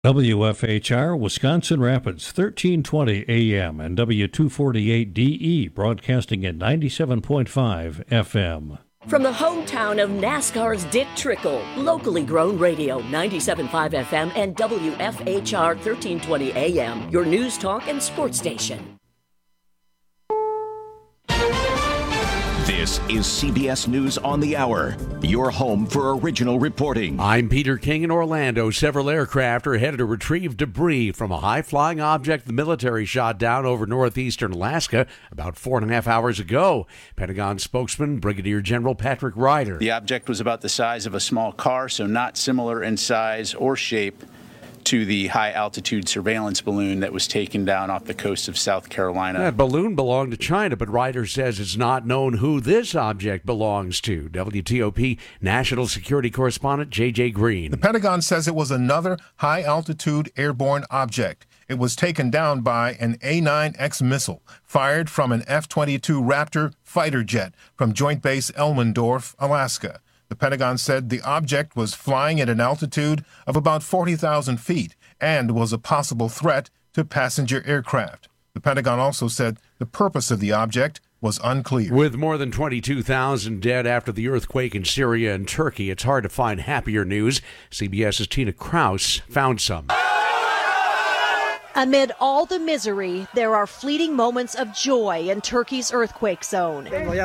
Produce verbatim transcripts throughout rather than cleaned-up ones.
W F H R, Wisconsin Rapids, thirteen twenty A M and W two forty-eight D E, broadcasting at ninety-seven point five F M. From the hometown of NASCAR's Dick Trickle, locally grown radio, ninety-seven point five F M and W F H R thirteen twenty A M, your news talk and sports station. This is C B S News on the Hour, your home for original reporting. I'm Peter King in Orlando. Several aircraft are headed to retrieve debris from a high-flying object the military shot down over northeastern Alaska about four and a half hours ago. Pentagon spokesman Brigadier General Patrick Ryder. The object was about the size of a small car, so not similar in size or shape to the high-altitude surveillance balloon that was taken down off the coast of South Carolina. That balloon belonged to China, but Ryder says it's not known who this object belongs to. W T O P National Security Correspondent J J Green. The Pentagon says it was another high-altitude airborne object. It was taken down by an A nine X missile fired from an F twenty-two Raptor fighter jet from Joint Base Elmendorf, Alaska. The Pentagon said the object was flying at an altitude of about forty thousand feet and was a possible threat to passenger aircraft. The Pentagon also said the purpose of the object was unclear. With more than twenty-two thousand dead after the earthquake in Syria and Turkey, it's hard to find happier news. CBS's Tina Kraus found some. Amid all the misery, there are fleeting moments of joy in Turkey's earthquake zone.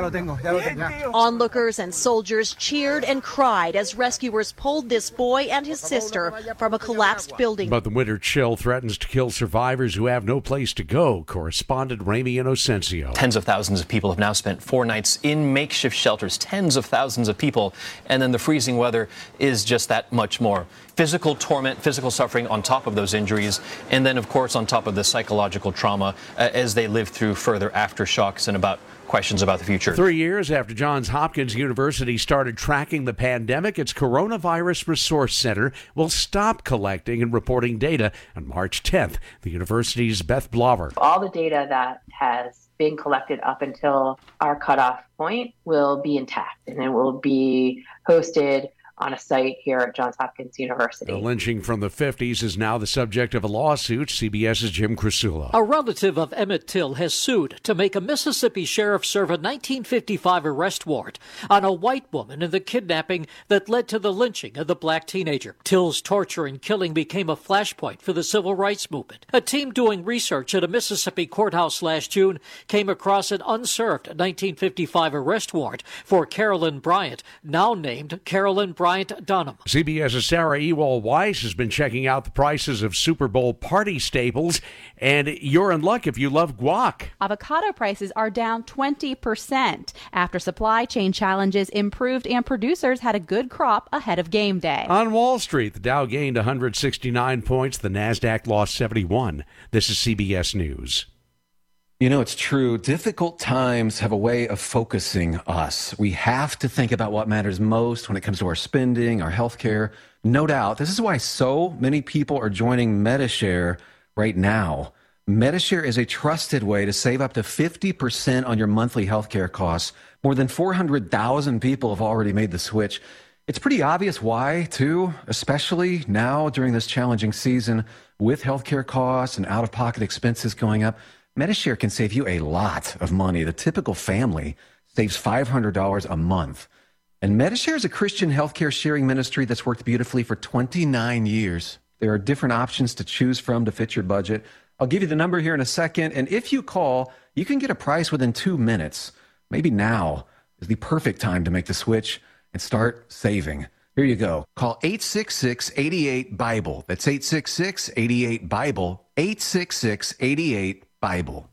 Onlookers and soldiers cheered and cried as rescuers pulled this boy and his sister from a collapsed building. But the winter chill threatens to kill survivors who have no place to go. Correspondent Ramy Inocencio. Tens of thousands of people have now spent four nights in makeshift shelters, tens of thousands of people, and then the freezing weather is just that much more. Physical torment, physical suffering on top of those injuries, and then, of course, on top of the psychological trauma uh, as they live through further aftershocks and about questions about the future. Three years after Johns Hopkins University started tracking the pandemic, its Coronavirus Resource Center will stop collecting and reporting data on March tenth. The university's Beth Blover. All the data that has been collected up until our cutoff point will be intact, and it will be hosted on a site here at Johns Hopkins University. The lynching from the fifties is now the subject of a lawsuit. CBS's Jim Krasula. A relative of Emmett Till has sued to make a Mississippi sheriff serve a nineteen fifty-five arrest warrant on a white woman in the kidnapping that led to the lynching of the black teenager. Till's torture and killing became a flashpoint for the civil rights movement. A team doing research at a Mississippi courthouse last June came across an unserved nineteen fifty-five arrest warrant for Carolyn Bryant, now named Carolyn Bryant Dunham. CBS's Sarah Ewald-Weiss has been checking out the prices of Super Bowl party staples, and you're in luck if you love guac. Avocado prices are down twenty percent after supply chain challenges improved and producers had a good crop ahead of game day. On Wall Street, the Dow gained one hundred sixty-nine points, the NASDAQ lost seventy-one. This is C B S News. You know, it's true. Difficult times have a way of focusing us. We have to think about what matters most when it comes to our spending, our health care. No doubt. This is why so many people are joining Medi-Share right now. Medi-Share is a trusted way to save up to fifty percent on your monthly health care costs. More than four hundred thousand people have already made the switch. It's pretty obvious why, too, especially now during this challenging season with health care costs and out-of-pocket expenses going up. Medi-Share can save you a lot of money. The typical family saves five hundred dollars a month. And Medi-Share is a Christian healthcare sharing ministry that's worked beautifully for twenty-nine years. There are different options to choose from to fit your budget. I'll give you the number here in a second. And if you call, you can get a price within two minutes. Maybe now is the perfect time to make the switch and start saving. Here you go. Call eight six six, eight eight, BIBLE. That's eight six six, eight eight, BIBLE. eight six six, eight eight, Bible.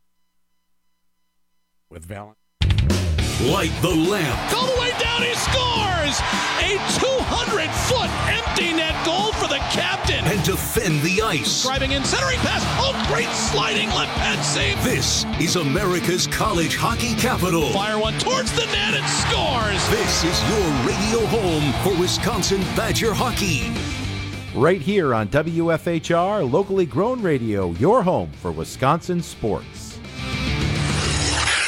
With Valentine. Light the lamp. All the way down, he scores! A two hundred foot empty net goal for the captain. And defend the ice. Driving in, centering pass. Oh, great sliding left pad save. This is America's college hockey capital. Fire one towards the net and scores. This is your radio home for Wisconsin Badger hockey. Right here on W F H R, locally grown radio, your home for Wisconsin sports.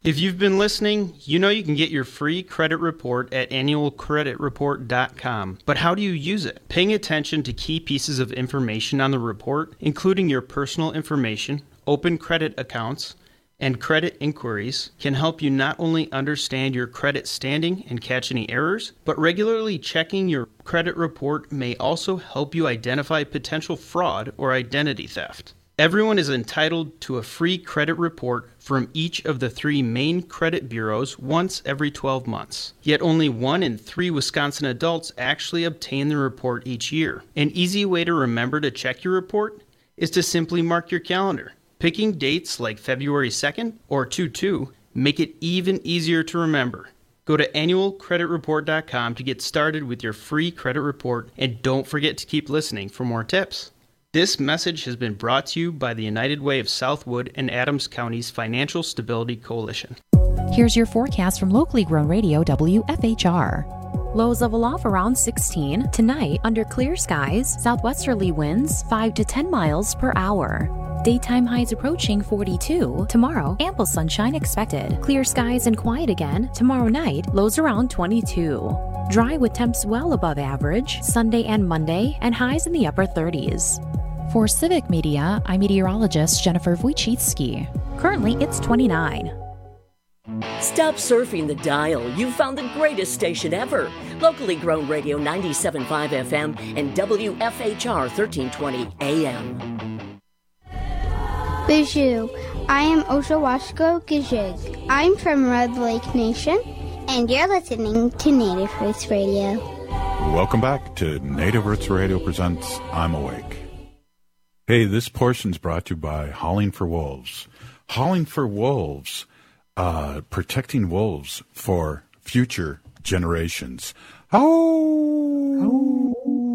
If you've been listening, you know you can get your free credit report at annual credit report dot com. But how do you use it? Paying attention to key pieces of information on the report, including your personal information, open credit accounts, and credit inquiries, can help you not only understand your credit standing and catch any errors, but regularly checking your credit report may also help you identify potential fraud or identity theft. Everyone is entitled to a free credit report from each of the three main credit bureaus once every twelve months. Yet only one in three Wisconsin adults actually obtain the report each year. An easy way to remember to check your report is to simply mark your calendar. Picking dates like February second or two two make it even easier to remember. Go to annual credit report dot com to get started with your free credit report, and don't forget to keep listening for more tips. This message has been brought to you by the United Way of Southwood and Adams County's Financial Stability Coalition. Here's your forecast from locally grown radio W F H R. Lows level off around sixteen. Tonight, under clear skies, southwesterly winds five to ten miles per hour. Daytime highs approaching forty-two. Tomorrow, ample sunshine expected. Clear skies and quiet again. Tomorrow night, lows around twenty-two. Dry with temps well above average. Sunday and Monday, and highs in the upper thirties. For Civic Media, I'm meteorologist Jennifer Wojcicki. Currently, it's twenty-nine. Stop surfing the dial. You've found the greatest station ever. Locally grown radio ninety-seven point five F M and W F H R thirteen twenty A M. Bijou, I am Oshawashko Gijig. I'm from Red Lake Nation, and you're listening to Native Roots Radio. Welcome back to Native Roots Radio presents I'm Awake. Hey, this portion's brought to you by Howling for Wolves. Howling for Wolves, uh, protecting wolves for future generations. Oh!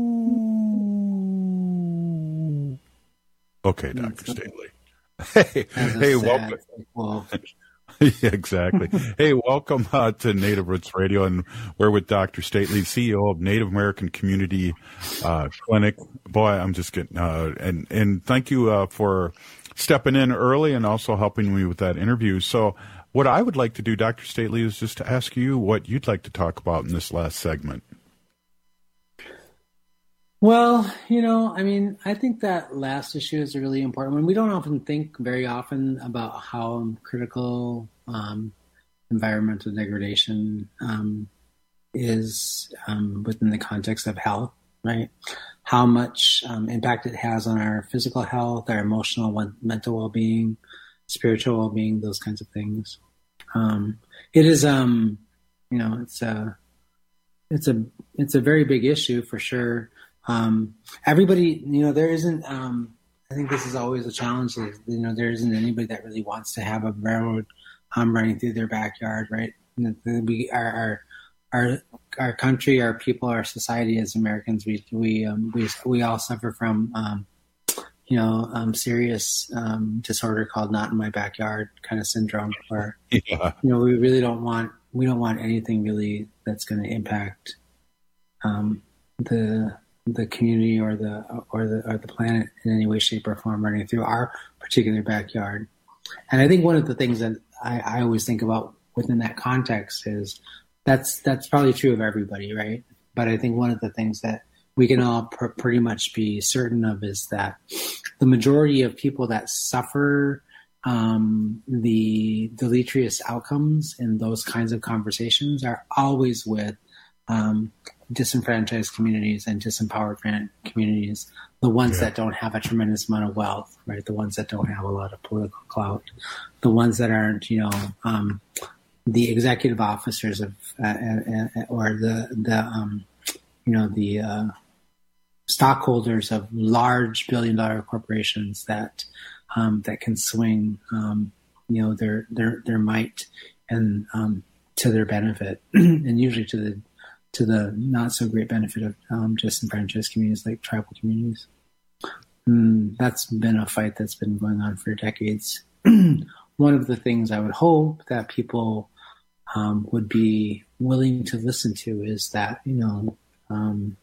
Okay, Doctor Stately. Hey, hey, welcome. Yeah, exactly. Hey, welcome uh, to Native Roots Radio, and we're with Doctor Stately, C E O of Native American Community uh, Clinic. Boy, I'm just getting uh, and and thank you uh, for stepping in early and also helping me with that interview. So, what I would like to do, Doctor Stately, is just to ask you what you'd like to talk about in this last segment. Well, you know, I mean, I think that last issue is a really important one. We don't often think very often about how critical um, environmental degradation um, is um, within the context of health, right? How much um, impact it has on our physical health, our emotional, mental well-being, spiritual well-being, those kinds of things. Um, it is, um, you know, it's a, it's a, it's a very big issue for sure. Um, everybody, you know, there isn't, um, I think this is always a challenge. Is, you know, there isn't anybody that really wants to have a railroad um, running through their backyard, right? We, our, our, our, our country, our people, our society as Americans, we, we, um, we, we all suffer from, um, you know, um, serious um, disorder called "not in my backyard" kind of syndrome, where, yeah. you know, we really don't want, we don't want anything really that's going to impact um, the, the community or the or the or the planet in any way, shape, or form running through our particular backyard. And I think one of the things that I, I always think about within that context is that's that's probably true of everybody, right? But I think one of the things that we can all pr- pretty much be certain of is that the majority of people that suffer um, the deleterious outcomes in those kinds of conversations are always with um, disenfranchised communities and disempowered communities, the ones yeah. that don't have a tremendous amount of wealth, right? The ones that don't have a lot of political clout, the ones that aren't, you know, um, the executive officers of, uh, uh, uh, or the, the, um, you know, the uh, stockholders of large billion dollar corporations that, um, that can swing, um, you know, their, their, their might and, um, to their benefit and usually to the, to the not so great benefit of um, disenfranchised communities like tribal communities. Mm, that's been a fight that's been going on for decades. One of the things I would hope that people um, would be willing to listen to is that, you know, um,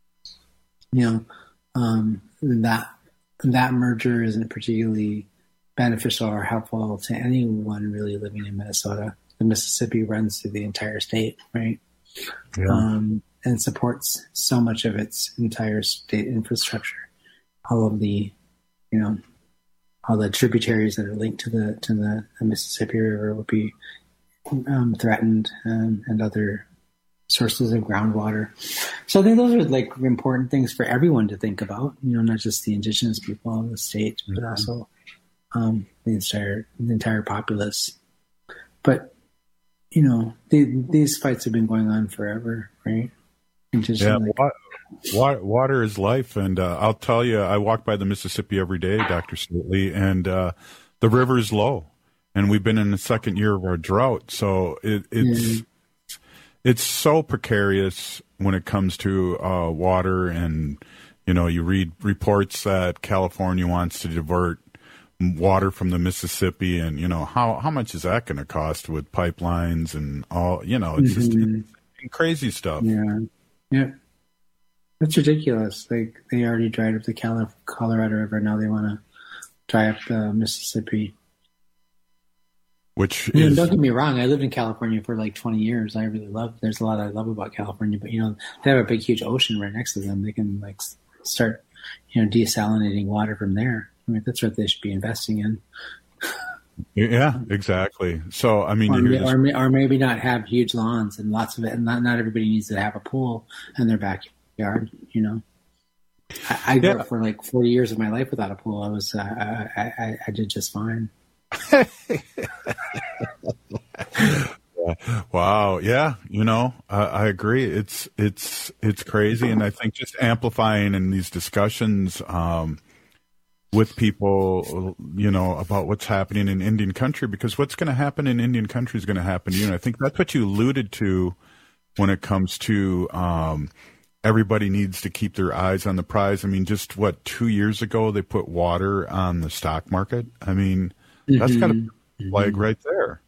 you know, um, that that merger isn't particularly beneficial or helpful to anyone really living in Minnesota. The Mississippi runs through the entire state, right? Yeah. Um, and supports so much of its entire state infrastructure. All of the, you know, all the tributaries that are linked to the to the, the Mississippi River would be um, threatened, um, and other sources of groundwater. So I think those are like important things for everyone to think about. You know, not just the indigenous people of the state, but Mm-hmm. also um, the entire the entire populace. But you know, they, these fights have been going on forever, right? And just Yeah, like, wa- wa- water is life, and uh, I'll tell you, I walk by the Mississippi every day, Doctor Stately, and uh, the river is low, and we've been in the second year of our drought, so it, it's Mm. it's so precarious when it comes to uh, water, and you know, you read reports that California wants to divert water from the Mississippi, and you know how how much is that going to cost with pipelines and all? You know, it's Mhm. just crazy stuff. yeah, yeah, that's ridiculous. Like they already dried up the Cali- Colorado River, now they want to dry up the Mississippi. Which You know, is don't get me wrong. I lived in California for like twenty years. I really love. There's a lot I love about California, but you know, they have a big, huge ocean right next to them. They can like s- start, you know, desalinating water from there. I mean, that's what they should be investing in, yeah, exactly. So I mean, or, you may- hear this- or, may- or maybe not have huge lawns and lots of it. And not not everybody needs to have a pool in their backyard. You know, I, I grew Yeah. up for like forty years of my life without a pool. I was, uh, I, I, I did just fine. Wow, yeah, you know, I, I agree. It's it's it's crazy, and I think just amplifying in these discussions um, with people, you know, about what's happening in Indian country, because what's going to happen in Indian country is going to happen to you. And I think that's what you alluded to when it comes to um, everybody needs to keep their eyes on the prize. I mean, just what, two years ago they put water on the stock market. I mean, that's got a Mhm. flag right there.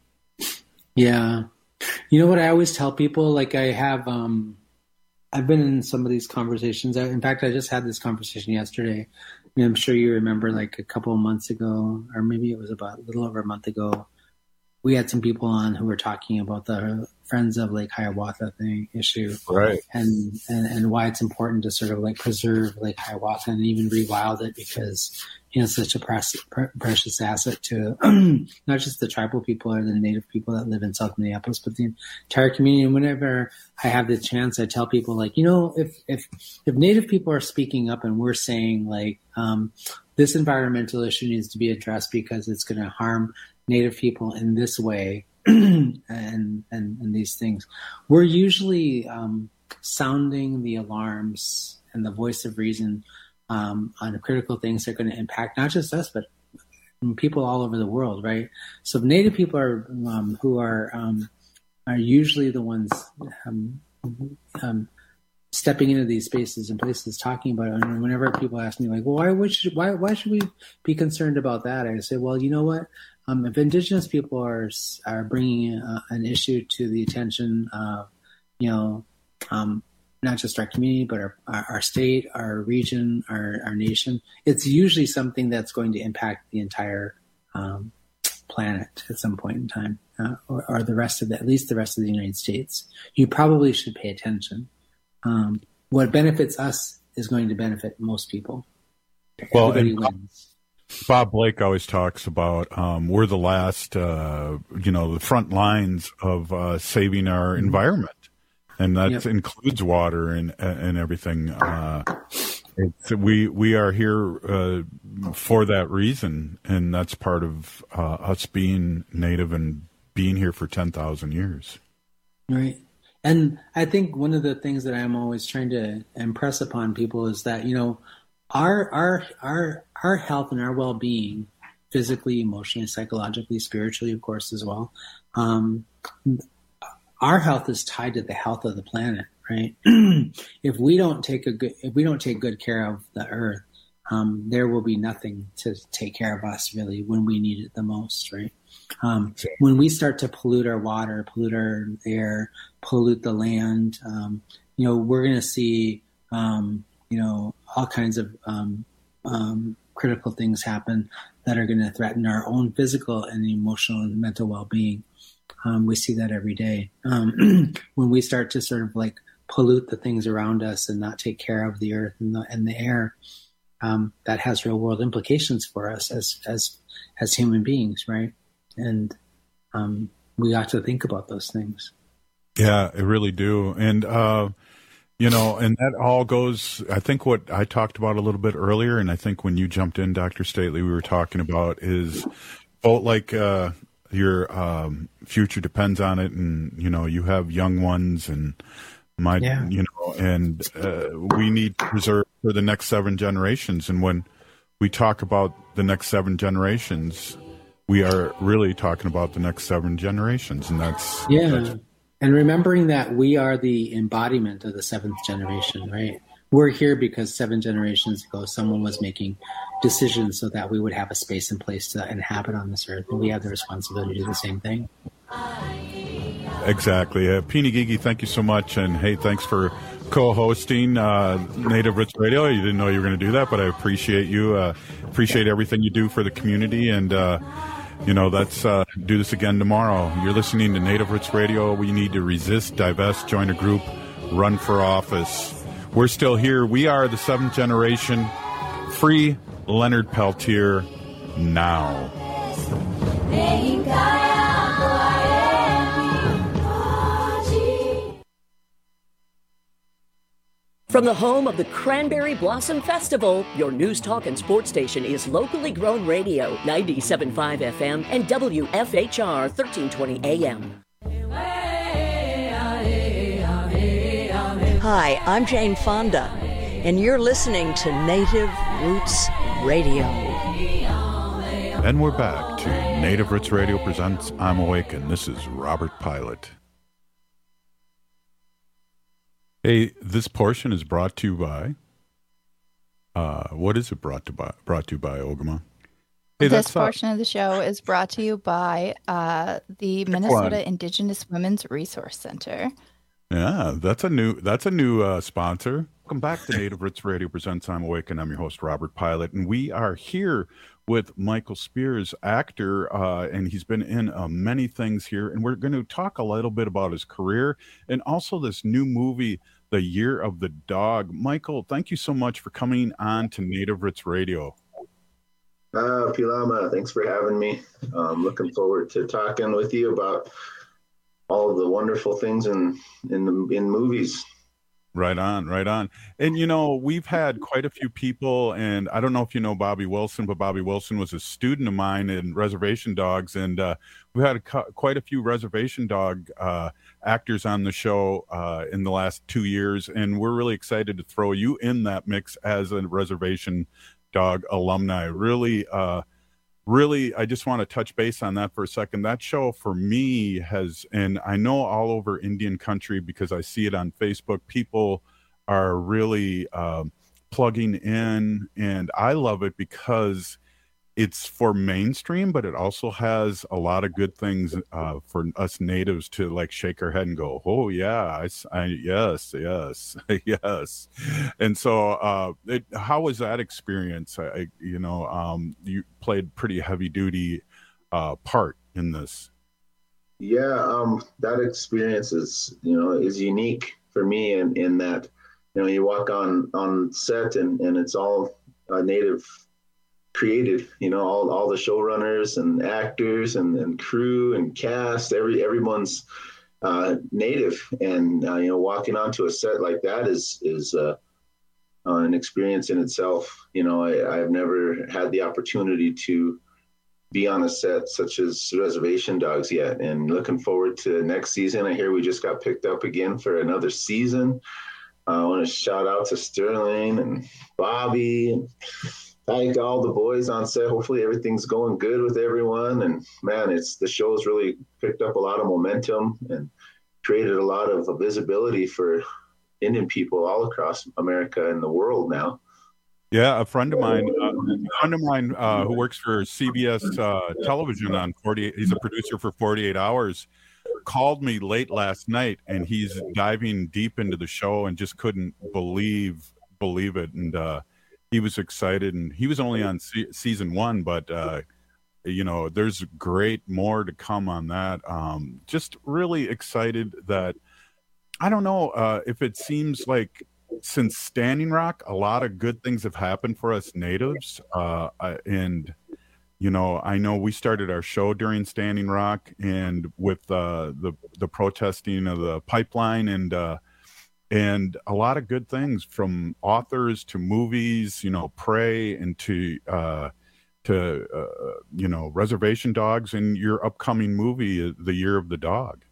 Yeah. You know what I always tell people? Like I have, um, I've been in some of these conversations. I, in fact, I just had this conversation yesterday. I mean, I'm sure you remember like a couple of months ago, or maybe it was about a little over a month ago, we had some people on who were talking about the Friends of Lake Hiawatha thing issue. Right. And, and, and why it's important to sort of like preserve Lake Hiawatha and even rewild it, because, you know, it's such a precious, precious asset to not just the tribal people or the native people that live in South Minneapolis, but the entire community. And whenever I have the chance, I tell people like, you know, if, if, if native people are speaking up and we're saying like, um, this environmental issue needs to be addressed because it's going to harm native people in this way, and, and, and these things, we're usually, um, sounding the alarms and the voice of reason Um, on critical things that are going to impact not just us, but people all over the world, right? So Native people are um, who are um, are usually the ones um, um, stepping into these spaces and places talking about it. And whenever people ask me, like, well, why would should, why why should we be concerned about that? I say, well, you know what? Um, if Indigenous people are are bringing uh, an issue to the attention of, you know, um, not just our community, but our, our, our state, our region, our, our nation, it's usually something that's going to impact the entire um, planet at some point in time, uh, or, or the rest of the, at least the rest of the United States. You probably should pay attention. Um, what benefits us is going to benefit most people. Well, Everybody and wins. Bob Blake always talks about um, we're the last, uh, you know, the front lines of uh, saving our Mm-hmm. environment. And that Yep. includes water and and everything. Uh, it's, we we are here uh, for that reason, and that's part of uh, us being Native and being here for ten thousand years. Right. And I think one of the things that I'm always trying to impress upon people is that, you know, our our our our health and our well-being, physically, emotionally, psychologically, spiritually, of course, as well. Um, our health is tied to the health of the planet, right? If we don't take a good, if we don't take good care of the earth, um, there will be nothing to take care of us really when we need it the most, right? Um, when we start to pollute our water, pollute our air, pollute the land, um, you know, we're going to see, um, you know, all kinds of um, um, critical things happen that are going to threaten our own physical and emotional and mental well-being. Um, we see that every day. Um, when we start to sort of like pollute the things around us and not take care of the earth and the, and the air, um, that has real world implications for us as, as, as human beings. Right. And, um, we ought to think about those things. Yeah, I really do. And, uh, you know, and that all goes, I think what I talked about a little bit earlier, and I think when you jumped in, Doctor Stately, we were talking about is, oh, like, uh, your um, future depends on it, and, you know, you have young ones, and my, yeah. you know, and uh, we need to preserve for the next seven generations. And when we talk about the next seven generations, we are really talking about the next seven generations, and that's yeah. That's, and remembering that we are the embodiment of the seventh generation, right? We're here because seven generations ago, someone was making decisions so that we would have a space and place to inhabit on this earth, and we have the responsibility to do the same thing. Exactly. Uh, Peony Gigi, thank you so much, and hey, thanks for co-hosting uh, Native Roots Radio. You didn't know you were going to do that, but I appreciate you. Uh, appreciate everything you do for the community, and uh, you know, that's uh, do this again tomorrow. You're listening to Native Roots Radio. We need to resist, divest, join a group, run for office. We're still here. We are the seventh generation. Free Leonard Peltier now. From the home of the Cranberry Blossom Festival, your news, talk, and sports station is locally grown radio, ninety-seven point five F M and W F H R thirteen twenty A M. Hi, I'm Jane Fonda, and you're listening to Native Roots Radio. And we're back to Native Roots Radio presents I'm Awakened. This is Robert Pilot. Hey, this portion is brought to you by, uh, what is it brought to by, brought to you by, Ogama? Hey, this portion uh, of the show is brought to you by uh, the Minnesota Indigenous Women's Resource Center. Yeah, that's a new that's a new uh, sponsor. Welcome back to Native Roots Radio presents I'm Awakened. I'm your host, Robert Pilot, and we are here with Michael Spears, actor, uh, and he's been in uh, many things here, and we're going to talk a little bit about his career and also this new movie, The Year of the Dog. Michael, thank you so much for coming on to Native Roots Radio. Uh, Pilama, thanks for having me. I'm looking forward to talking with you about all of the wonderful things in in the, in movies. Right on, right on. And, you know, we've had quite a few people, and I don't know if you know Bobby Wilson, but Bobby Wilson was a student of mine in Reservation Dogs, and uh, we've had a, quite a few Reservation Dog uh, actors on the show uh, in the last two years, and we're really excited to throw you in that mix as a Reservation Dog alumni. Really, uh, really, I just want to touch base on that for a second. That show for me has, and I know all over Indian country because I see it on Facebook, people are really um, plugging in, and I love it because it's for mainstream, but it also has a lot of good things uh, for us natives to like shake our head and go, oh yeah, I, I yes, yes, yes. And so uh, it, how was that experience? I, you know, um, you played pretty heavy duty uh, part in this. Yeah, um, that experience is, you know, is unique for me in, in that, you know, you walk on, on set and, and it's all uh, native created, you know, all, all the showrunners and actors and, and crew and cast, every everyone's uh, native, and uh, you know, walking onto a set like that is is uh, uh, an experience in itself. You know, I, I've never had the opportunity to be on a set such as Reservation Dogs yet, and looking forward to next season. I hear we just got picked up again for another season. Uh, I want to shout out to Sterling and Bobby and thank all the boys on set. Hopefully everything's going good with everyone. And man, it's the show's really picked up a lot of momentum and created a lot of visibility for Indian people all across America and the world now. Yeah, a friend of mine, uh, a friend of mine uh, who works for C B S uh, television on forty-eight, he's a producer for forty-eight hours, called me late last night, and he's diving deep into the show and just couldn't believe believe it. And uh, he was excited, and he was only on se- season one, but uh, you know, there's great more to come on that. Um, just really excited that, I don't know uh, if it seems like since Standing Rock, a lot of good things have happened for us natives. Uh, and, you know, I know we started our show during Standing Rock and with uh, the, the protesting of the pipeline and, uh, and a lot of good things from authors to movies, you know, Prey and to, uh, to, uh, you know, Reservation Dogs and your upcoming movie, The Year of the Dog.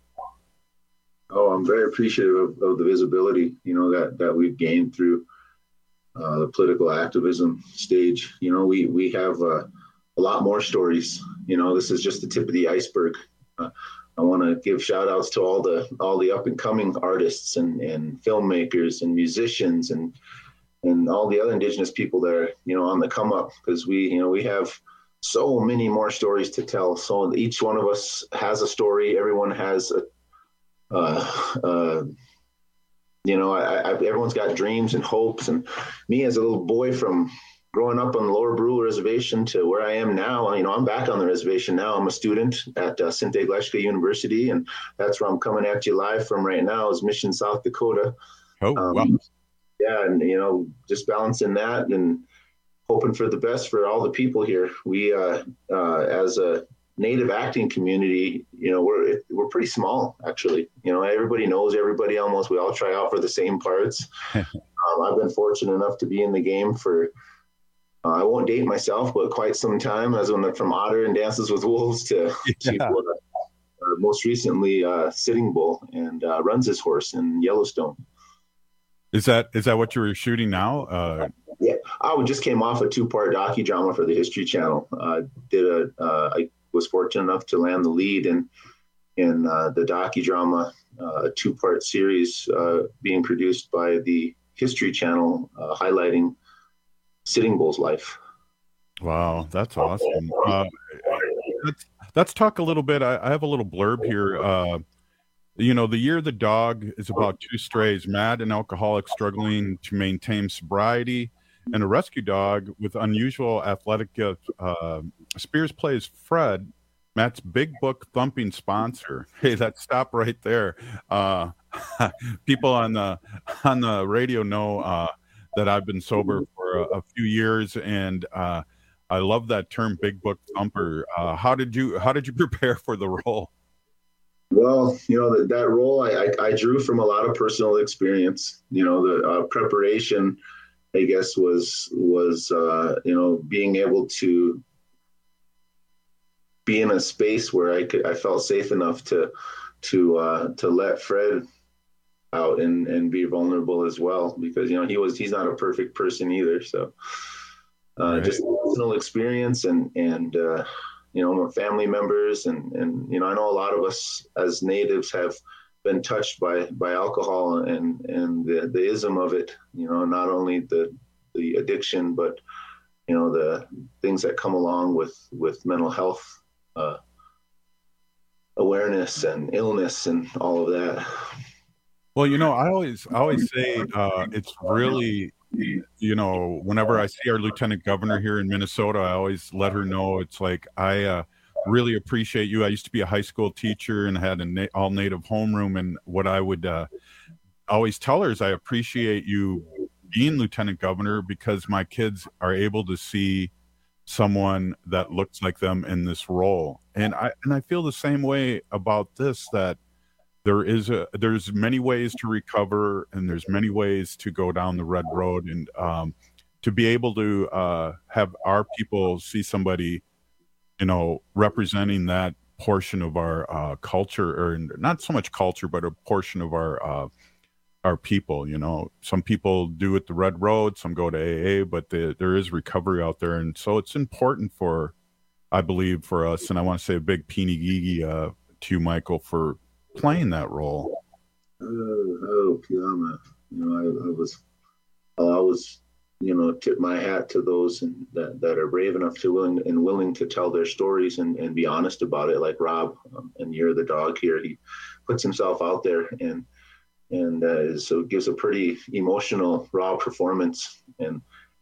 Oh, I'm very appreciative of, of the visibility, you know, that, that we've gained through uh, the political activism stage. You know, we, we have uh, a lot more stories. You know, this is just the tip of the iceberg. Uh, I want to give shout outs to all the, all the up and coming artists and, and filmmakers and musicians and, and all the other Indigenous people that are, you know, on the come up, because we, you know, we have so many more stories to tell. So each one of us has a story. Everyone has a, Uh, uh, you know, I, I, everyone's got dreams and hopes. And me as a little boy from growing up on the Lower Brule Reservation to where I am now, you know, I'm back on the reservation now. I'm a student at uh, Sinte Glashka University, and that's where I'm coming at you live from right now is Mission, South Dakota. Oh, um, wow. Yeah, and, you know, just balancing that and hoping for the best for all the people here. We, uh, uh, as a Native acting community, you know, we're we're pretty small, actually. You know, everybody knows everybody almost. We all try out for the same parts. um, I've been fortunate enough to be in the game for, uh, I won't date myself, but quite some time. As when from Otter and Dances with Wolves to, yeah. to uh, uh, most recently uh, Sitting Bull and uh, Runs His Horse in Yellowstone. Is that is that what you were shooting now? Uh... Yeah, I just came off a two-part docudrama for the History Channel. Uh, did a uh, I was fortunate enough to land the lead in in uh, the docudrama, uh, a two-part series uh, being produced by the History Channel, uh, highlighting Sitting Bull's life. Wow, that's awesome. Uh, let's, let's talk a little bit. I, I have a little blurb here. Uh, you know, The Year of the Dog is about two strays, mad and alcoholic, struggling to maintain sobriety, and a rescue dog with unusual athletic gifts. Uh, Spears plays Fred, Matt's big book thumping sponsor. Hey, that stop right there. Uh, people on the on the radio know uh, that I've been sober for a, a few years, and uh, I love that term, big book thumper. Uh, how did you how did you prepare for the role? Well, you know, that, that role I, I, I drew from a lot of personal experience. You know, the uh, preparation, I guess, was was uh, you know, being able to be in a space where I could I felt safe enough to to uh, to let Fred out and, and be vulnerable as well, because, you know, he was he's not a perfect person either. So uh, right. Just personal experience and and uh, you know, family members and and you know, I know a lot of us as natives have been touched by by alcohol and and the, the ism of it, you know, not only the the addiction, but, you know, the things that come along with with mental health uh, awareness and illness and all of that. Well, you know, I always I always say uh, it's really, you know, whenever I see our lieutenant governor here in Minnesota, I always let her know it's like, I uh, really appreciate you. I used to be a high school teacher and had an na- all native homeroom. And what I would uh, always tell her is I appreciate you being lieutenant governor, because my kids are able to see someone that looks like them in this role. And I, and I feel the same way about this, that there is a, there's many ways to recover and there's many ways to go down the red road. And um, to be able to uh, have our people see somebody, you know, representing that portion of our uh, culture, or not so much culture, but a portion of our, uh, our people. You know, some people do it the red road, some go to A A, but the, there is recovery out there. And so it's important for, I believe, for us, and I want to say a big peeny gigi uh, to you, Michael, for playing that role. Oh, oh Kiama. You know, I, I was, I was, you know, tip my hat to those and that, that are brave enough to willing and willing to tell their stories and, and be honest about it. Like Rob um, and You're the Dog here, he puts himself out there and and uh, so it gives a pretty emotional, raw performance. And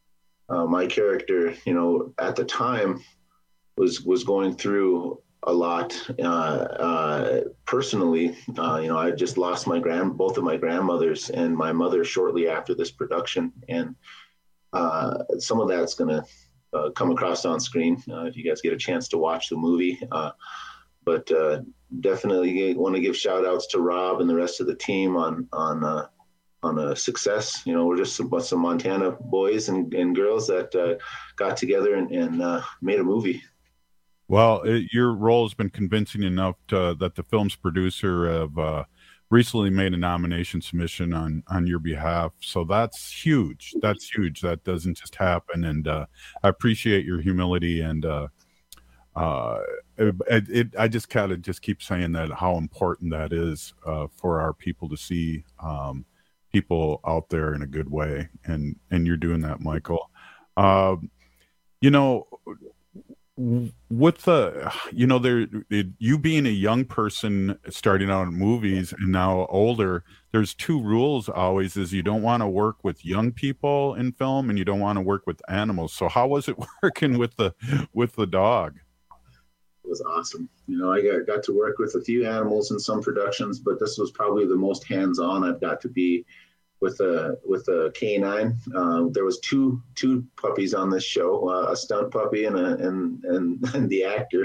uh, my character, you know, at the time was was going through a lot uh, uh, personally. Uh, you know, I just lost my grand, both of my grandmothers and my mother shortly after this production, and uh, some of that's going to uh, come across on screen uh, if you guys get a chance to watch the movie. Uh, but uh, definitely want to give shout outs to Rob and the rest of the team on on uh, on a success. You know, we're just some, some Montana boys and, and girls that uh, got together and, and uh, made a movie. Well, it, your role has been convincing enough to, that the film's producer have uh, recently made a nomination submission on, on your behalf. So that's huge. That's huge. That doesn't just happen. And uh, I appreciate your humility. And uh, uh, it, it, I just kind of just keep saying that, how important that is uh, for our people to see um, people out there in a good way. And, and you're doing that, Michael. Uh, you know, with the, you know, there, it, you being a young person starting out in movies and now older, there's two rules always: is you don't want to work with young people in film and you don't want to work with animals. So how was it working with the, with the dog? It was awesome. You know, I got, got to work with a few animals in some productions, but this was probably the most hands-on I've got to be with a with a canine. Uh, there was two two puppies on this show, uh, a stunt puppy and a and and, and the actor.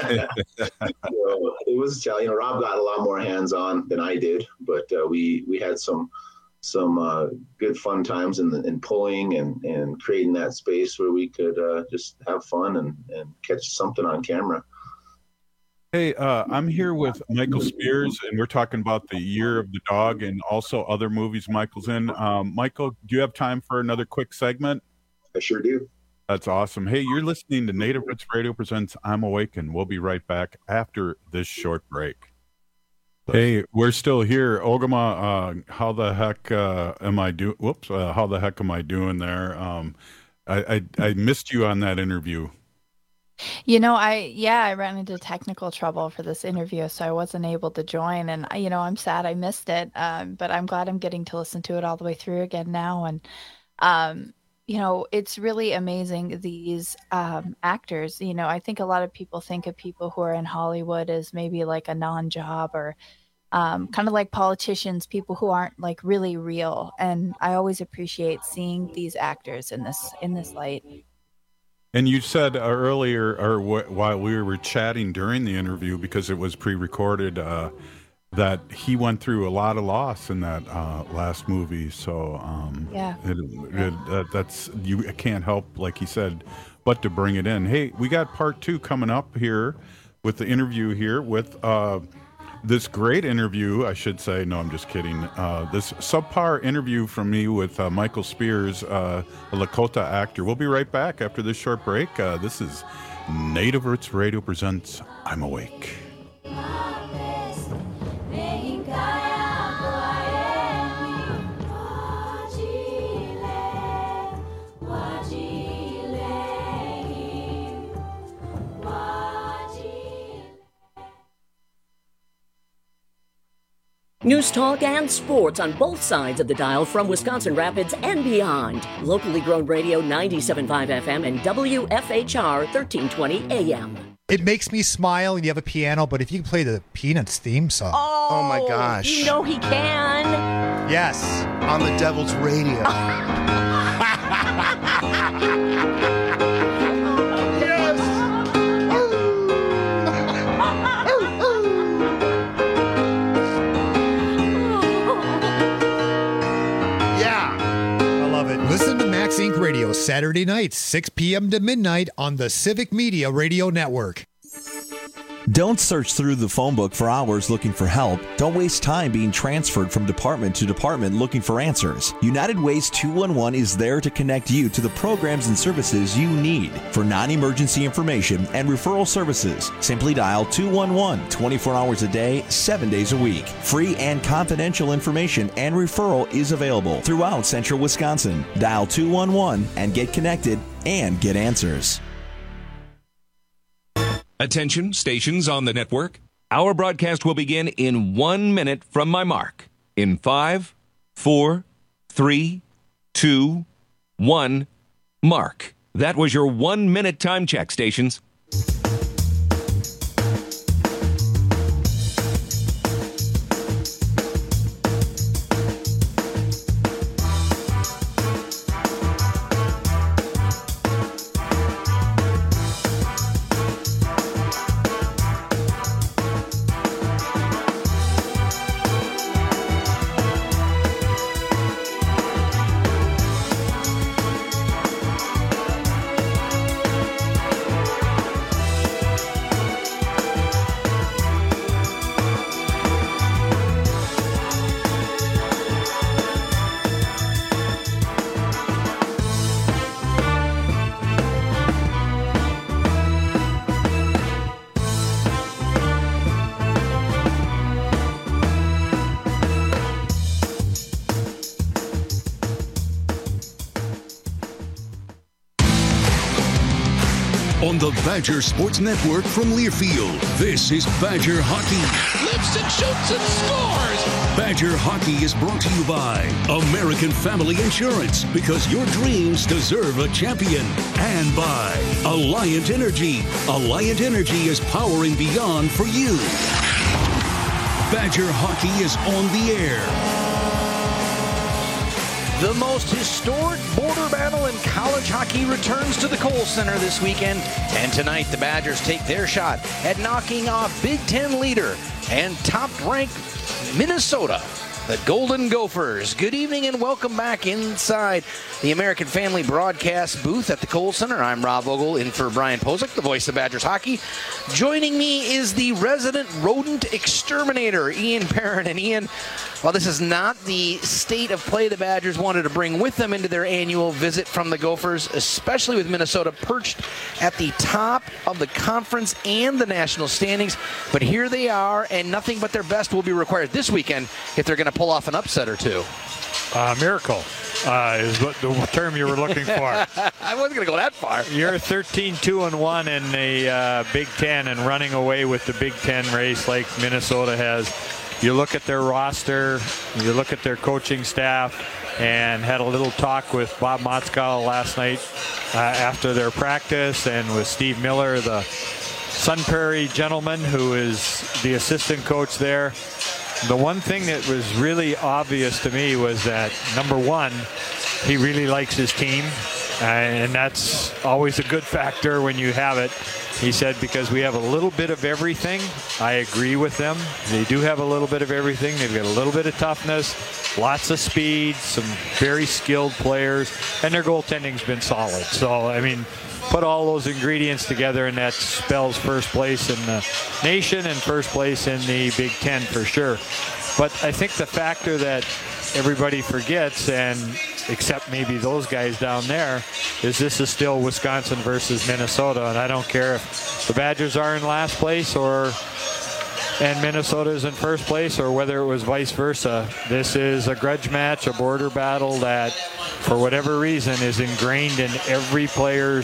So it was, you know, Rob got a lot more hands on than I did, but uh, we we had some some uh, good fun times in the, in pulling and and creating that space where we could uh, just have fun and and catch something on camera. Hey, uh, I'm here with Michael Spears, and we're talking about the Year of the Dog and also other movies Michael's in. Um, Michael, do you have time for another quick segment? I sure do. That's awesome. Hey, you're listening to Native Roots Radio presents I'm Awake, and we'll be right back after this short break. Hey, we're still here. Ogama, uh, how the heck uh, am I doing? Whoops, uh, how the heck am I doing there? Um, I, I, I missed you on that interview. You know, I, yeah, I ran into technical trouble for this interview, so I wasn't able to join. And, you know, I'm sad I missed it, um, but I'm glad I'm getting to listen to it all the way through again now. And, um, you know, it's really amazing, these um, actors. You know, I think a lot of people think of people who are in Hollywood as maybe like a non-job or um, kind of like politicians, people who aren't like really real. And I always appreciate seeing these actors in this in this light. And you said uh, earlier, or w- while we were chatting during the interview, because it was pre-recorded, uh, that he went through a lot of loss in that uh, last movie. So um, yeah, it, it, uh, that's you can't help, like he said, but to bring it in. Hey, we got part two coming up here with the interview here with uh, this great interview, I should say. No, I'm just kidding. Uh, this subpar interview from me with uh, Michael Spears, uh, a Lakota actor. We'll be right back after this short break. Uh, this is Native Roots Radio presents I'm Awake. News talk and sports on both sides of the dial from Wisconsin Rapids and beyond. Locally grown radio ninety-seven point five F M and W F H R thirteen twenty A M. It makes me smile and you have a piano, but if you can play the Peanuts theme song. Oh, oh my gosh. You know he can. Yes, on the Devil's Radio. Listen to Max Inc Radio Saturday nights, six p.m. to midnight on the Civic Media Radio Network. Don't search through the phone book for hours looking for help. Don't waste time being transferred from department to department looking for answers. United Ways two one one is there to connect you to the programs and services you need. For non-emergency information and referral services, simply dial two one one twenty-four hours a day, seven days a week. Free and confidential information and referral is available throughout central Wisconsin. Dial two one one and get connected and get answers. Attention, stations on the network. Our broadcast will begin in one minute from my mark. In five, four, three, two, one, Mark, that was your one-minute time check, stations. On the Badger Sports Network from Learfield, this is Badger Hockey. Lifts and shoots and scores! Badger Hockey is brought to you by American Family Insurance, because your dreams deserve a champion. And by Alliant Energy. Alliant Energy is powering beyond for you. Badger Hockey is on the air. The most historic border battle in college hockey returns to the Kohl Center this weekend. And tonight, the Badgers take their shot at knocking off Big Ten leader and top-ranked Minnesota, the Golden Gophers. Good evening and welcome back inside the American Family broadcast booth at the Kohl Center. I'm Rob Vogel, in for Brian Posick, the voice of Badgers hockey. Joining me is the resident rodent exterminator, Ian Perrin. And Ian, while this is not the state of play the Badgers wanted to bring with them into their annual visit from the Gophers, especially with Minnesota perched at the top of the conference and the national standings, but here they are, and nothing but their best will be required this weekend if they're going to pull off an upset or two. Uh, miracle uh, is what the term you were looking for. I wasn't going to go that far. You're thirteen two and one in the uh, Big Ten and running away with the Big Ten race like Minnesota has. You look at their roster, you look at their coaching staff, and had a little talk with Bob Motzkow last night uh, after their practice, and with Steve Miller, the Sun Prairie gentleman who is the assistant coach there. The one thing that was really obvious to me was that, number one, he really likes his team, uh, and that's always a good factor when you have it. He said, because we have a little bit of everything. I agree with them. They do have a little bit of everything. They've got a little bit of toughness, lots of speed, some very skilled players, and their goaltending's been solid. So, I mean, put all those ingredients together, and that spells first place in the nation and first place in the Big Ten for sure. But I think the factor that everybody forgets, and except maybe those guys down there, is this is still Wisconsin versus Minnesota, and I don't care if the Badgers are in last place or and Minnesota is in first place, or whether it was vice versa. This is a grudge match, a border battle that, for whatever reason, is ingrained in every player's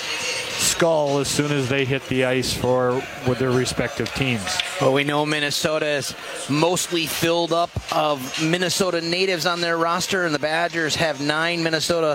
skull as soon as they hit the ice for with their respective teams. Well, we know Minnesota is mostly filled up of Minnesota natives on their roster, and the Badgers have nine Minnesota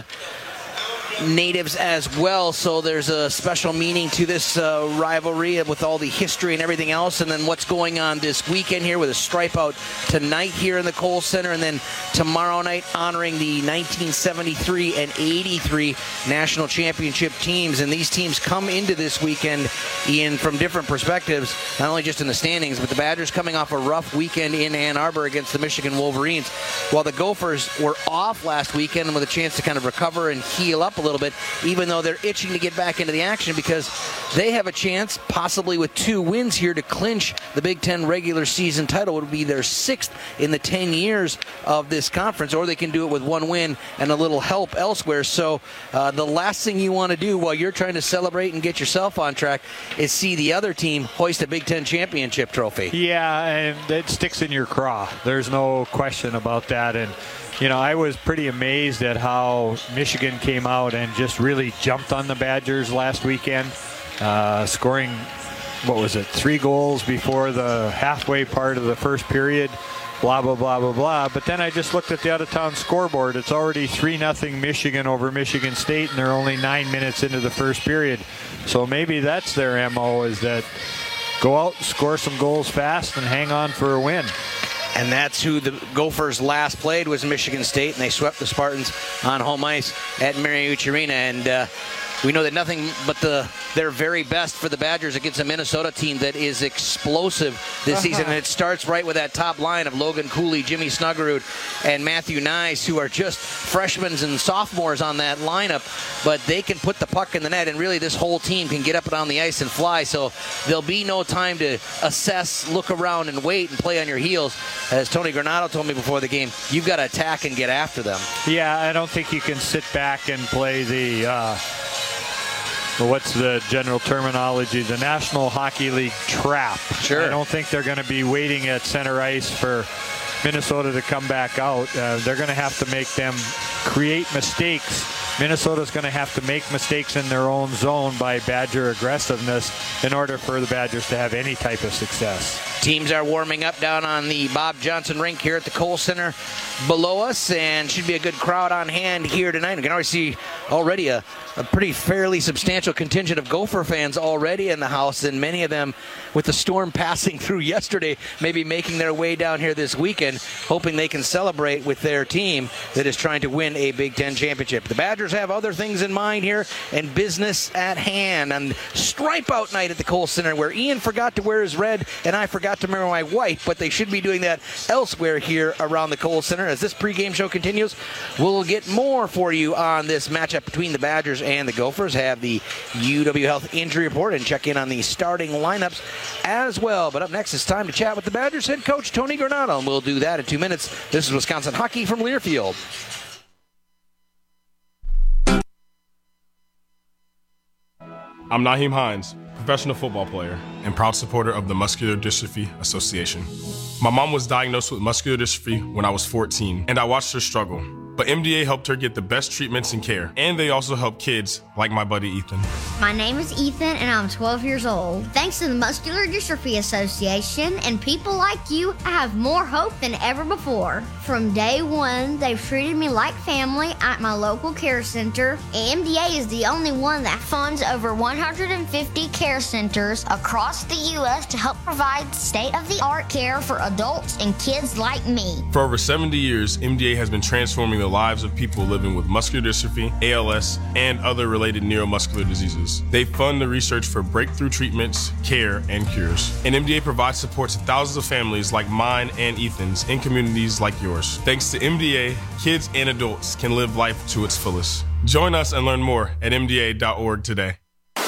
natives as well, so there's a special meaning to this uh, rivalry with all the history and everything else, and then what's going on this weekend here with a stripe out tonight here in the Kohl Center, and then tomorrow night honoring the nineteen seventy-three and eighty-three national championship teams. And these teams come into this weekend, Ian, from different perspectives, not only just in the standings, but the Badgers coming off a rough weekend in Ann Arbor against the Michigan Wolverines, while the Gophers were off last weekend with a chance to kind of recover and heal up a little bit, even though they're itching to get back into the action, because they have a chance, possibly with two wins here, to clinch the Big Ten regular season title. It would be their sixth in the ten years of this conference, or they can do it with one win and a little help elsewhere. So uh, the last thing you want to do while you're trying to celebrate and get yourself on track is see the other team hoist a Big Ten championship trophy. Yeah, and it sticks in your craw. There's no question about that. And you know, I was pretty amazed at how Michigan came out and just really jumped on the Badgers last weekend, uh, scoring, what was it, three goals before the halfway part of the first period. blah, blah, blah, blah, blah. But then I just looked at the out-of-town scoreboard. It's already three nothing Michigan over Michigan State, and they're only nine minutes into the first period. So maybe that's their M O, is that go out, score some goals fast, and hang on for a win. And that's who the Gophers last played, was Michigan State, and they swept the Spartans on home ice at Mariucci Arena. And uh, we know that nothing but the their very best for the Badgers against a Minnesota team that is explosive this uh-huh. season. And it starts right with that top line of Logan Cooley, Jimmy Snuggerud, and Matthew Nyes, who are just freshmen and sophomores on that lineup. But they can put the puck in the net, and really this whole team can get up and on the ice and fly. So there'll be no time to assess, look around, and wait and play on your heels. As Tony Granato told me before the game, you've got to attack and get after them. Yeah, I don't think you can sit back and play the... Uh what's the general terminology? The National Hockey League trap. Sure. I don't think they're going to be waiting at center ice for Minnesota to come back out. Uh, they're going to have to make them create mistakes. Minnesota's going to have to make mistakes in their own zone by Badger aggressiveness in order for the Badgers to have any type of success. Teams are warming up down on the Bob Johnson rink here at the Kohl Center below us, and should be a good crowd on hand here tonight. We can already see already a, a pretty fairly substantial contingent of Gopher fans already in the house, and many of them, with the storm passing through yesterday, maybe making their way down here this weekend, hoping they can celebrate with their team that is trying to win a Big Ten championship. The Badgers have other things in mind here and business at hand on Stripe Out night at the Kohl Center, where Ian forgot to wear his red and I forgot to wear my white, but they should be doing that elsewhere here around the Kohl Center. As this pregame show continues, we'll get more for you on this matchup between the Badgers and the Gophers, have the U W Health injury report, and check in on the starting lineups as well. But up next, it's time to chat with the Badgers head coach, Tony Granato, and we'll do that in two minutes. This is Wisconsin Hockey from Learfield. I'm Naheem Hines, professional football player and proud supporter of the Muscular Dystrophy Association. My mom was diagnosed with muscular dystrophy when I was fourteen, and I watched her struggle. But M D A helped her get the best treatments and care, and they also help kids like my buddy Ethan. My name is Ethan, and I'm twelve years old. Thanks to the Muscular Dystrophy Association and people like you, I have more hope than ever before. From day one, they've treated me like family at my local care center. M D A is the only one that funds over one hundred fifty care centers across the U S to help provide state-of-the-art care for adults and kids like me. For over seventy years, M D A has been transforming the lives of people living with muscular dystrophy, A L S, and other related neuromuscular diseases. They fund the research for breakthrough treatments, care, and cures. And M D A provides support to thousands of families like mine and Ethan's in communities like yours. Thanks to M D A, kids and adults can live life to its fullest. Join us and learn more at M D A dot org today.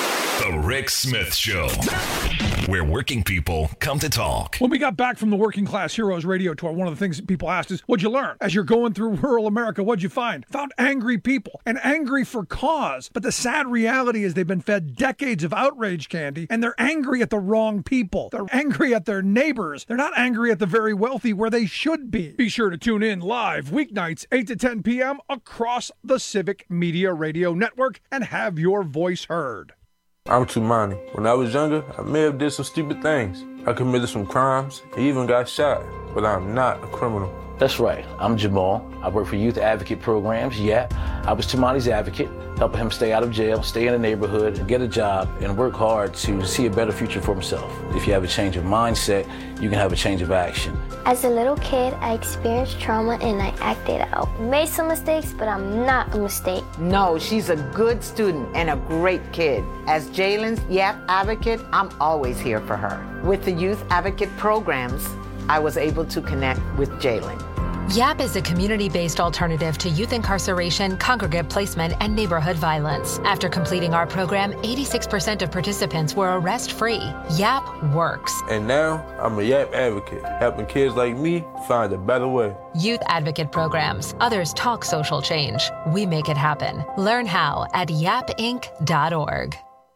The Rick Smith Show, where working people come to talk. When we got back from the Working Class Heroes radio tour, one of the things that people asked is, what'd you learn? As you're going through rural America, what'd you find? Found angry people, and angry for cause. But the sad reality is they've been fed decades of outrage candy, and they're angry at the wrong people. They're angry at their neighbors. They're not angry at the very wealthy where they should be. Be sure to tune in live weeknights, eight to ten p.m. across the Civic Media Radio Network and have your voice heard. I'm Tumani. When I was younger, I may have did some stupid things. I committed some crimes, and even got shot, but I'm not a criminal. That's right. I'm Jamal. I work for Youth Advocate Programs. Yeah, I was Tumani's advocate, helping him stay out of jail, stay in the neighborhood, get a job, and work hard to see a better future for himself. If you have a change of mindset, you can have a change of action. As a little kid, I experienced trauma and I acted out. Made some mistakes, but I'm not a mistake. No, she's a good student and a great kid. As Jalen's Youth Advocate, I'm always here for her. With the Youth Advocate Programs, I was able to connect with Jalen. Y A P is a community-based alternative to youth incarceration, congregate placement, and neighborhood violence. After completing our program, eighty-six percent of participants were arrest-free. Y A P works. And now, I'm a Y A P advocate, helping kids like me find a better way. Youth Advocate Programs. Others talk social change. We make it happen. Learn how at yap inc dot org.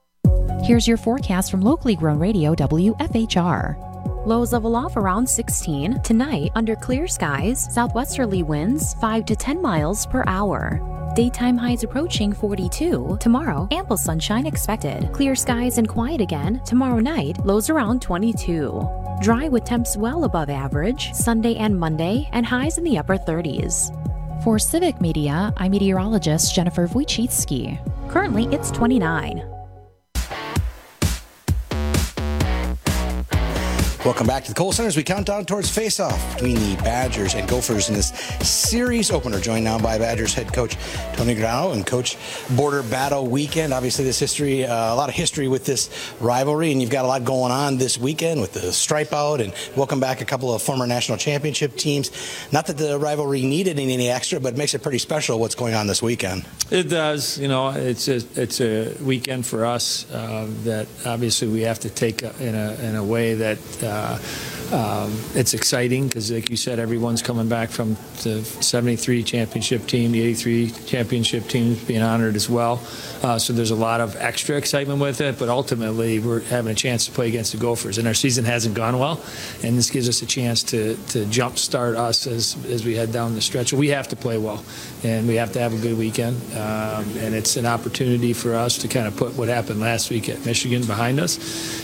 Here's your forecast from locally grown radio W F H R. Lows level off around sixteen. Tonight, under clear skies, southwesterly winds five to ten miles per hour. Daytime highs approaching forty-two. Tomorrow, ample sunshine expected. Clear skies and quiet again. Tomorrow night, lows around twenty-two. Dry with temps well above average Sunday and Monday, and highs in the upper thirties. For Civic Media, I'm meteorologist Jennifer Wojcicki. Currently, it's twenty-nine. Welcome back to the Kohl Center as we count down towards face-off between the Badgers and Gophers in this series opener. Joined now by Badgers head coach Tony Granato and coach Border Battle Weekend. Obviously, this history, uh, a lot of history with this rivalry, and you've got a lot going on this weekend with the stripe out, and welcome back a couple of former national championship teams. Not that the rivalry needed any extra, but it makes it pretty special what's going on this weekend. It does. You know, it's a, it's a weekend for us uh, that obviously we have to take in a, in a way that uh, Uh, um, it's exciting because, like you said, everyone's coming back from the seventy-three championship team, the eighty-three championship team being honored as well. Uh, so there's a lot of extra excitement with it, but ultimately we're having a chance to play against the Gophers, and our season hasn't gone well, and this gives us a chance to to jumpstart us as as we head down the stretch. We have to play well, and we have to have a good weekend, um, and it's an opportunity for us to kind of put what happened last week at Michigan behind us,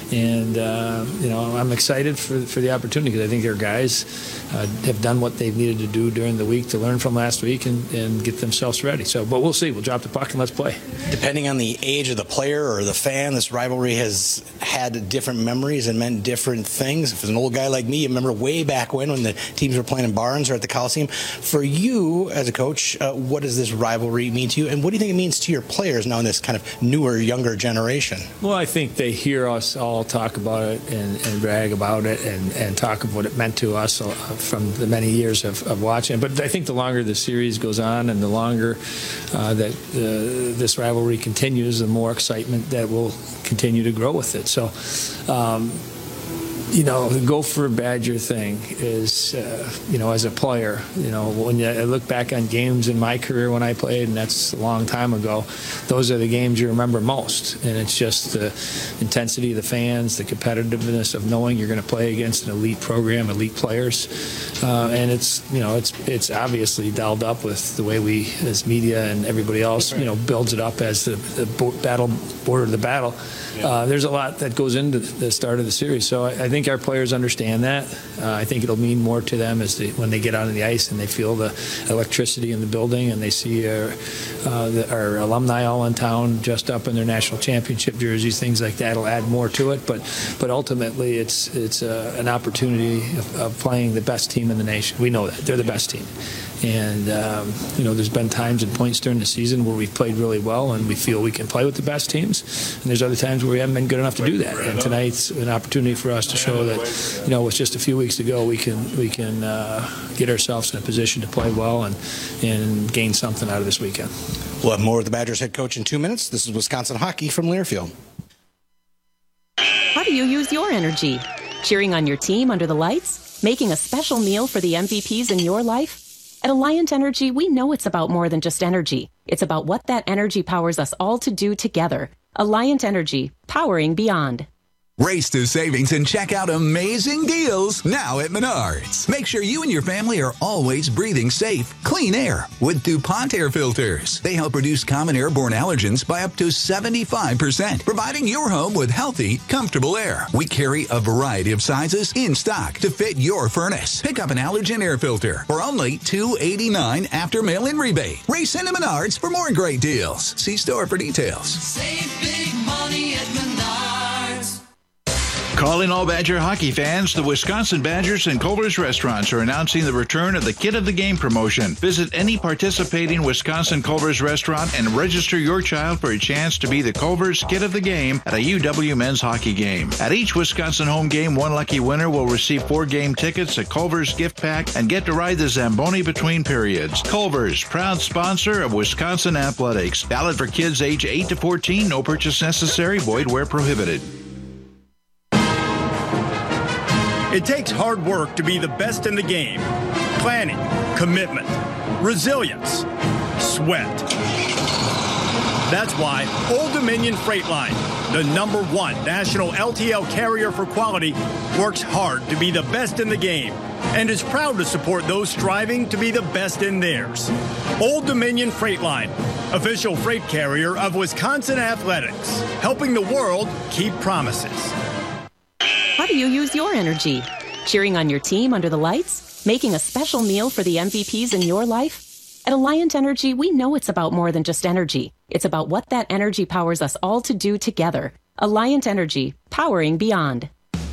and uh, you know, I'm excited for for the opportunity because I think our guys uh, have done what they've needed to do during the week to learn from last week and, and get themselves ready. So, but we'll see. We'll drop the puck and let's play. Depending on the age of the player or the fan, this rivalry has had different memories and meant different things. If it's an old guy like me, you remember way back when when the teams were playing in barns or at the Coliseum. For you as a coach, uh, what does this rivalry mean to you, and what do you think it means to your players now in this kind of newer, younger generation? Well, I think they hear us all talk about it and, and brag about it and, and talk of what it meant to us from the many years of, of watching. But I think the longer the series goes on and the longer uh, that uh, this rivalry continues, the more excitement that will continue to grow with it. So, um, you know, the Gopher Badger thing is, uh, you know, as a player, you know, when you, I look back on games in my career when I played, and that's a long time ago, those are the games you remember most. And it's just the intensity of the fans, the competitiveness of knowing you're going to play against an elite program, elite players. Uh, and it's, you know, it's it's obviously dialed up with the way we, as media and everybody else, you know, builds it up as the, the battle, border of the battle. Uh, there's a lot that goes into the start of the series. So I, I think our players understand that. Uh, I think it'll mean more to them as they, when they get out on the ice and they feel the electricity in the building and they see our, uh, the, our alumni all in town dressed up in their national championship jerseys, things like that. It'll add more to it. But but ultimately, it's it's uh, an opportunity of, of playing the best team in the nation. We know that. They're the best team. And, um, you know, there's been times and points during the season where we've played really well and we feel we can play with the best teams. And there's other times where we haven't been good enough to do that. And tonight's an opportunity for us to show that, you know, with just a few weeks to go, we can we can uh, get ourselves in a position to play well and, and gain something out of this weekend. We'll have more with the Badgers head coach in two minutes. This is Wisconsin Hockey from Learfield. How do you use your energy? Cheering on your team under the lights? Making a special meal for the M V Ps in your life? At Alliant Energy, we know it's about more than just energy. It's about what that energy powers us all to do together. Alliant Energy, powering beyond. Race to savings and check out amazing deals now at Menards. Make sure you and your family are always breathing safe, clean air with DuPont air filters. They help reduce common airborne allergens by up to seventy-five percent, providing your home with healthy, comfortable air. We carry a variety of sizes in stock to fit your furnace. Pick up an allergen air filter for only two dollars and eighty-nine cents after mail-in rebate. Race into Menards for more great deals. See store for details. Save big money at Menards. Calling all Badger hockey fans, the Wisconsin Badgers and Culver's restaurants are announcing the return of the Kid of the Game promotion. Visit any participating Wisconsin Culver's restaurant and register your child for a chance to be the Culver's Kid of the Game at a U W men's hockey game. At each Wisconsin home game, one lucky winner will receive four game tickets, a Culver's gift pack, and get to ride the Zamboni between periods. Culver's, proud sponsor of Wisconsin Athletics. Valid for kids age eight to fourteen. No purchase necessary. Void where prohibited. It takes hard work to be the best in the game. Planning, commitment, resilience, sweat. That's why Old Dominion Freight Line, the number one national L T L carrier for quality, works hard to be the best in the game and is proud to support those striving to be the best in theirs. Old Dominion Freight Line, official freight carrier of Wisconsin Athletics, helping the world keep promises. How How do you use your energy? Cheering on your team under the lights? Making a special meal for the M V Ps in your life? At Alliant Energy, we know it's about more than just energy. It's about what that energy powers us all to do together. Alliant Energy, powering beyond.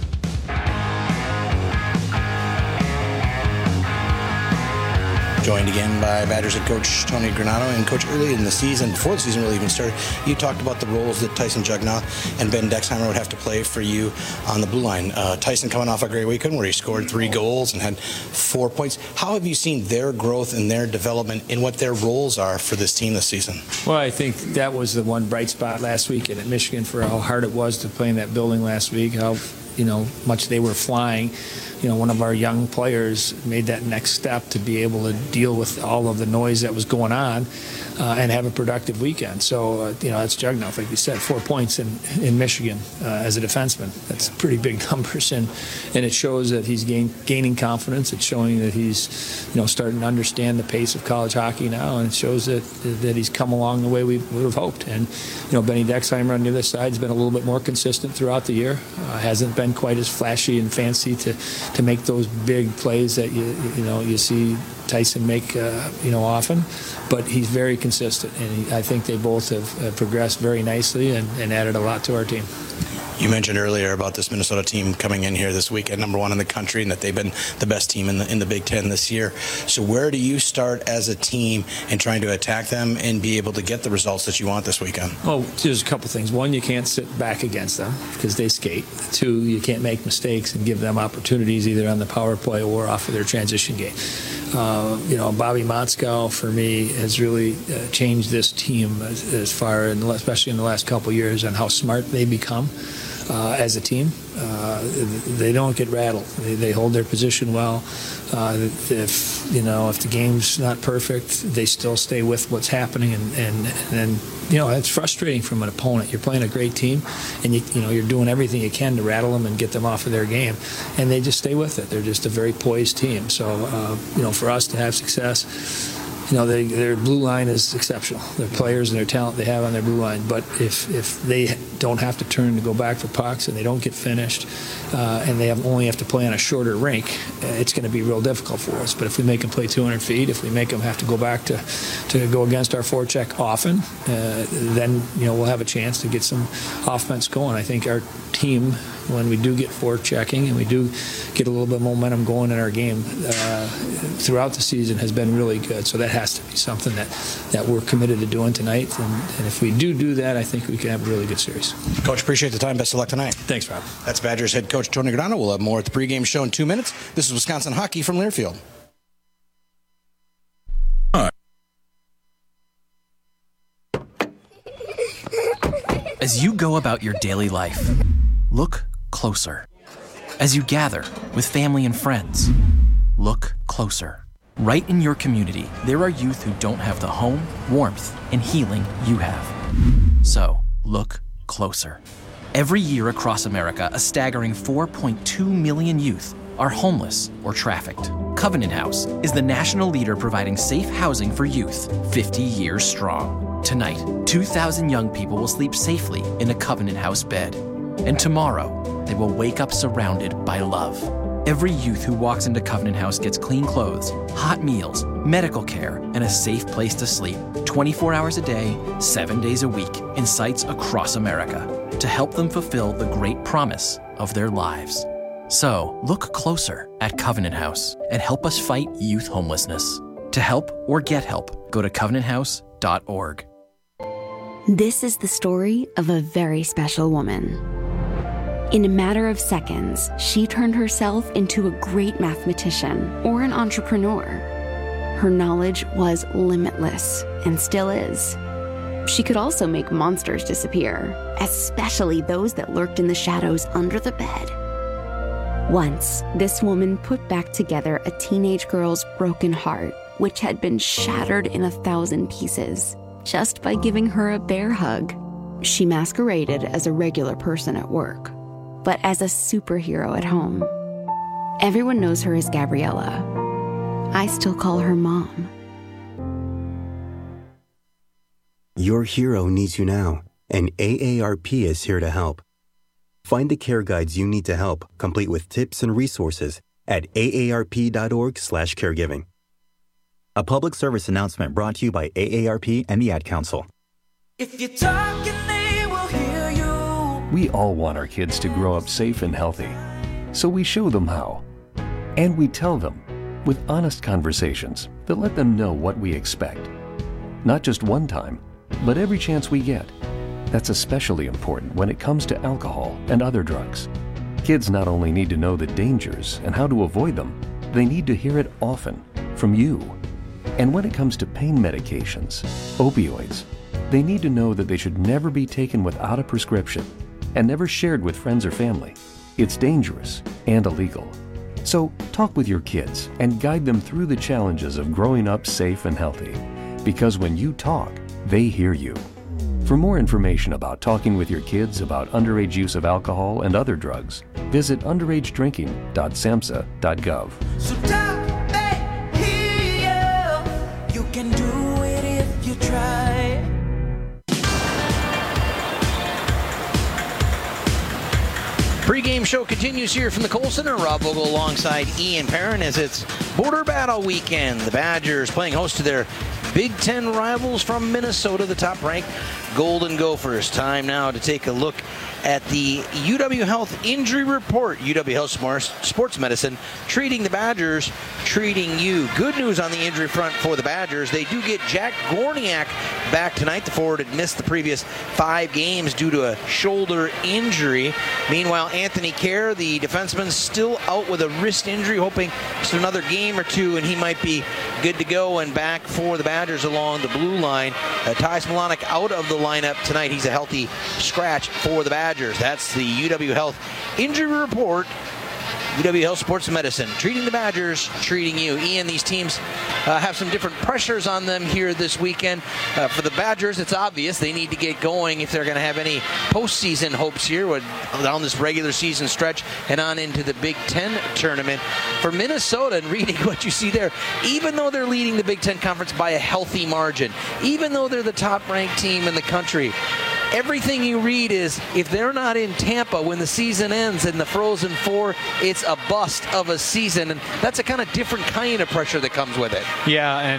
Joined again by Badgers head coach Tony Granato. And coach, early in the season, before the season really even started, you talked about the roles that Tyson Jugnaut and Ben Dexheimer would have to play for you on the blue line. Uh, Tyson coming off a great weekend where he scored three goals and had four points. How have you seen their growth and their development in what their roles are for this team this season? Well, I think that was the one bright spot last weekend at Michigan for how hard it was to play in that building last week, how you know much they were flying. You know, one of our young players made that next step to be able to deal with all of the noise that was going on uh, and have a productive weekend. So, uh, you know, that's Jugnaut, like you said, four points in, in Michigan uh, as a defenseman. That's pretty big numbers, and, and it shows that he's gain, gaining confidence. It's showing that he's, you know, starting to understand the pace of college hockey now, and it shows that that he's come along the way we would have hoped. And, you know, Benny Dexheimer on the other side has been a little bit more consistent throughout the year. Uh, hasn't been quite as flashy and fancy to to make those big plays that you you know you see Tyson make uh, you know often, but he's very consistent, and he, I think they both have uh, progressed very nicely and, and added a lot to our team. You mentioned earlier about this Minnesota team coming in here this weekend, number one in the country, and that they've been the best team in the in the Big Ten this year. So where do you start as a team in trying to attack them and be able to get the results that you want this weekend? Oh, there's a couple things. One, you can't sit back against them because they skate. Two, you can't make mistakes and give them opportunities either on the power play or off of their transition game. Uh, you know, Bobby Motzkow, for me, has really uh, changed this team as, as far, in, especially in the last couple of years, on how smart they become uh, as a team. Uh, they don't get rattled. They, they hold their position well. Uh, if you know, if the game's not perfect, they still stay with what's happening, and and and you know, it's frustrating from an opponent. You're playing a great team, and you you know you're doing everything you can to rattle them and get them off of their game, and they just stay with it. They're just a very poised team. So uh, you know, for us to have success, you know, they, their blue line is exceptional. Their players and their talent they have on their blue line. But if if they don't have to turn to go back for pucks and they don't get finished, uh, and they have only have to play on a shorter rink, uh, it's going to be real difficult for us. But if we make them play two hundred feet, if we make them have to go back to, to go against our forecheck often, uh, then you know we'll have a chance to get some offense going. I think our team, when we do get forechecking and we do get a little bit of momentum going in our game uh, throughout the season, has been really good. So that has to be something that, that we're committed to doing tonight. And, and if we do do that, I think we can have a really good series. Coach, appreciate the time. Best of luck tonight. Thanks, Rob. That's Badgers head coach Tony Granato. We'll have more at the pregame show in two minutes. This is Wisconsin Hockey from Learfield. As you go about your daily life, look closer. As you gather with family and friends, look closer. Right in your community, there are youth who don't have the home, warmth, and healing you have. So, look closer. Every year across America, a staggering four point two million youth are homeless or trafficked. Covenant House is the national leader providing safe housing for youth, fifty years strong. Tonight, two thousand young people will sleep safely in a Covenant House bed. And tomorrow, they will wake up surrounded by love. Every youth who walks into Covenant House gets clean clothes, hot meals, medical care, and a safe place to sleep twenty-four hours a day, seven days a week in sites across America to help them fulfill the great promise of their lives. So, look closer at Covenant House and help us fight youth homelessness. To help or get help, go to covenant house dot org. This is the story of a very special woman. In a matter of seconds, she turned herself into a great mathematician or an entrepreneur. Her knowledge was limitless and still is. She could also make monsters disappear, especially those that lurked in the shadows under the bed. Once, this woman put back together a teenage girl's broken heart, which had been shattered in a thousand pieces, just by giving her a bear hug. She masqueraded as a regular person at work, but as a superhero at home. Everyone knows her as Gabriella. I still call her Mom. Your hero needs you now, and A A R P is here to help. Find the care guides you need to help, complete with tips and resources at A A R P dot org slash caregiving. A public service announcement brought to you by A A R P and the Ad Council. If you're talking, they will hear you. We all want our kids to grow up safe and healthy, so we show them how. And we tell them with honest conversations that let them know what we expect. Not just one time, but every chance we get. That's especially important when it comes to alcohol and other drugs. Kids not only need to know the dangers and how to avoid them, they need to hear it often from you. And when it comes to pain medications, opioids, they need to know that they should never be taken without a prescription and never shared with friends or family. It's dangerous and illegal. So talk with your kids and guide them through the challenges of growing up safe and healthy. Because when you talk, they hear you. For more information about talking with your kids about underage use of alcohol and other drugs, visit underage drinking dot samhsa dot gov. So talk, they hear you. You can do it if you try. Pre-game show continues here from the Kohl Center. Rob Vogel alongside Ian Perrin as it's Border Battle Weekend. The Badgers playing host to their Big Ten rivals from Minnesota, the top-ranked Golden Gophers. Time now to take a look at the U W Health Injury Report. U W Health Sports Medicine treating the Badgers, treating you. Good news on the injury front for the Badgers. They do get Jack Gorniak back tonight. The forward had missed the previous five games due to a shoulder injury. Meanwhile, Anthony Kerr, the defenseman, still out with a wrist injury, hoping just another game or two, and he might be good to go and back for the Badgers along the blue line. Uh, Ty Smolonic out of the lineup tonight. He's a healthy scratch for the Badgers. That's the U W Health Injury Report. U W Health Sports Medicine, treating the Badgers, treating you. Ian, these teams uh, have some different pressures on them here this weekend. Uh, for the Badgers, it's obvious they need to get going if they're going to have any postseason hopes here with, down this regular season stretch and on into the Big Ten tournament. For Minnesota, and reading what you see there, even though they're leading the Big Ten Conference by a healthy margin, even though they're the top-ranked team in the country, everything you read is if they're not in Tampa when the season ends in the Frozen Four, it's a bust of a season. And that's a kind of different kind of pressure that comes with it. Yeah, and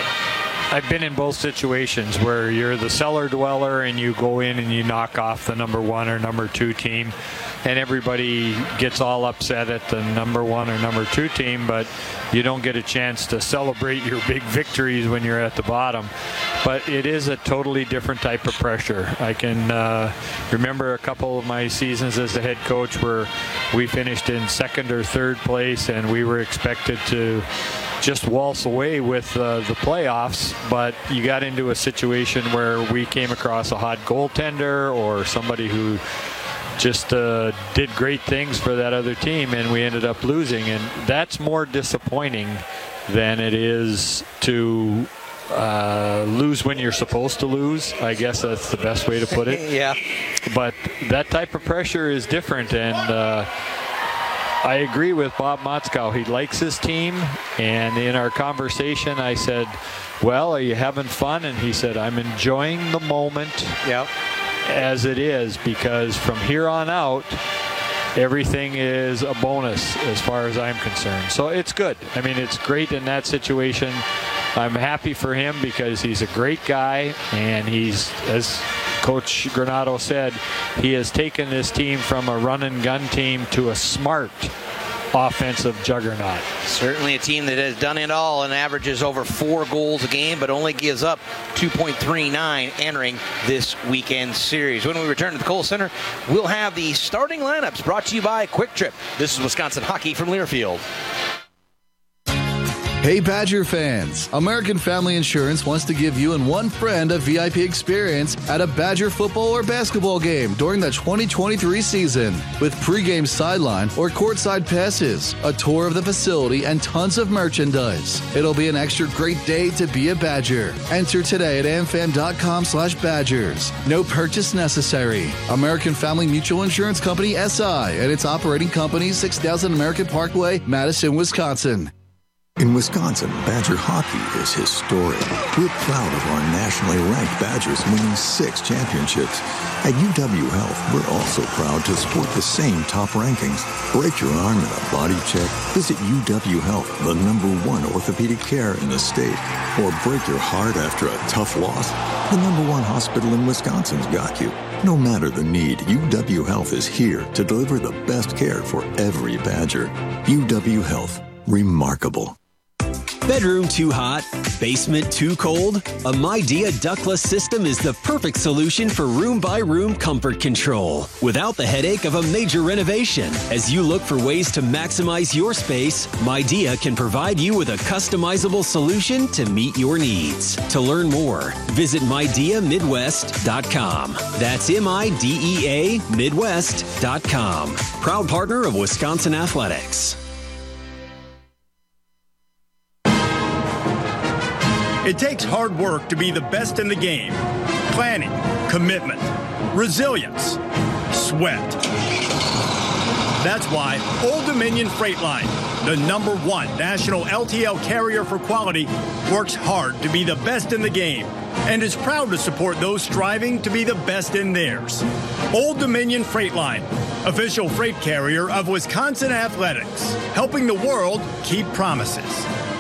I've been in both situations where you're the cellar dweller and you go in and you knock off the number one or number two team, and everybody gets all upset at the number one or number two team, but you don't get a chance to celebrate your big victories when you're at the bottom. But it is a totally different type of pressure. I can uh, remember a couple of my seasons as the head coach where we finished in second or third place and we were expected to just waltz away with uh, the playoffs, but you got into a situation where we came across a hot goaltender or somebody who just uh, did great things for that other team, and we ended up losing. And that's more disappointing than it is to uh, lose when you're supposed to lose. I guess that's the best way to put it. Yeah. But that type of pressure is different, and uh, I agree with Bob Motzkow. He likes his team, and in our conversation I said, well, are you having fun? And he said, I'm enjoying the moment. Yep. As it is, because from here on out everything is a bonus as far as I'm concerned. So it's good. I mean, it's great in that situation. I'm happy for him because he's a great guy, and he's, as Coach Granato said, he has taken this team from a run and gun team to a smart offensive juggernaut. Certainly a team that has done it all and averages over four goals a game, but only gives up two point three nine entering this weekend series. When we return to the Kohl Center, we'll have the starting lineups brought to you by Quick Trip. This is Wisconsin Hockey from Learfield. Hey Badger fans, American Family Insurance wants to give you and one friend a V I P experience at a Badger football or basketball game during the twenty twenty-three season. With pregame sideline or courtside passes, a tour of the facility, and tons of merchandise. It'll be an extra great day to be a Badger. Enter today at amfam.com slash Badgers. No purchase necessary. American Family Mutual Insurance Company S I and its operating company, six thousand American Parkway, Madison, Wisconsin. In Wisconsin, Badger hockey is historic. We're proud of our nationally ranked Badgers winning six championships. At U W Health, we're also proud to support the same top rankings. Break your arm in a body check? Visit U W Health, the number one orthopedic care in the state. Or break your heart after a tough loss? The number one hospital in Wisconsin's got you. No matter the need, U W Health is here to deliver the best care for every Badger. U W Health. Remarkable. Bedroom too hot? Basement too cold? A Midea ductless system is the perfect solution for room-by-room comfort control without the headache of a major renovation. As you look for ways to maximize your space, Midea can provide you with a customizable solution to meet your needs. To learn more, visit midea midwest dot com. That's M I D E A Midwest dot com. Proud partner of Wisconsin Athletics. It takes hard work to be the best in the game. Planning, commitment, resilience, sweat. That's why Old Dominion Freight Line, the number one national L T L carrier for quality, works hard to be the best in the game and is proud to support those striving to be the best in theirs. Old Dominion Freight Line, official freight carrier of Wisconsin Athletics, helping the world keep promises.